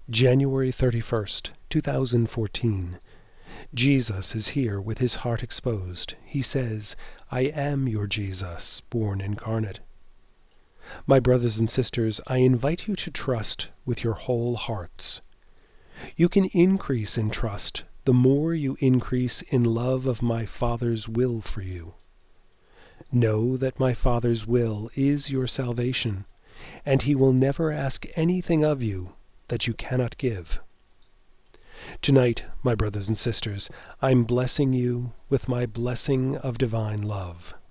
January 31st, 2014. Jesus is here with his heart exposed. He says, "I am your Jesus, born incarnate." My brothers and sisters, I invite you to trust with your whole hearts. You can increase in trust the more you increase in love of my Father's will for you. Know that my Father's will is your salvation, and he will never ask anything of you that you cannot give. Tonight, my brothers and sisters, I'm blessing you with my blessing of divine love.